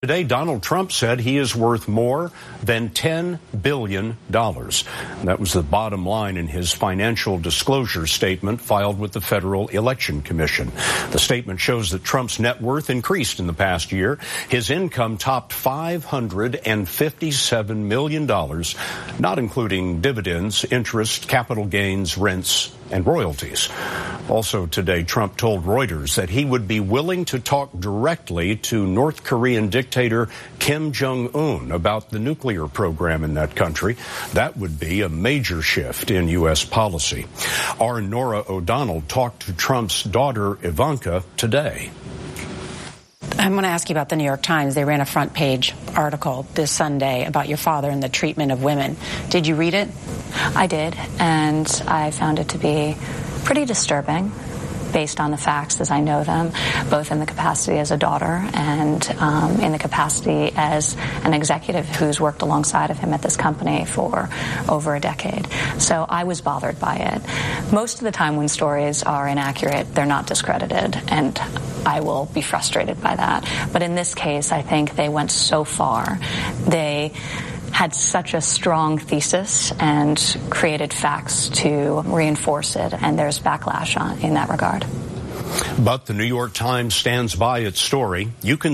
Today, Donald Trump said he is worth more than $10 billion. That was the bottom line in his financial disclosure statement filed with the Federal Election Commission. The statement shows that Trump's net worth increased in the past year. His income topped $557 million, not including dividends, interest, capital gains, rents, and royalties. Also today, Trump told Reuters that he would be willing to talk directly to North Korean dictator Kim Jong-un about the nuclear program in that country. That would be a major shift in U.S. policy. Our Norah O'Donnell talked to Trump's daughter, Ivanka, today. I'm going to ask you about the New York Times. They ran a front page article this Sunday about your father and the treatment of women. Did you read it? I did, and I found it to be pretty disturbing based on the facts as I know them, both in the capacity as a daughter and in the capacity as an executive who's worked alongside of him at this company for over a decade. So I was bothered by it. Most of the time when stories are inaccurate, they're not discredited, and I will be frustrated by that. But in this case, I think they went so far. They had such a strong thesis and created facts to reinforce it, and there's backlash in that regard. But the New York Times stands by its story. You can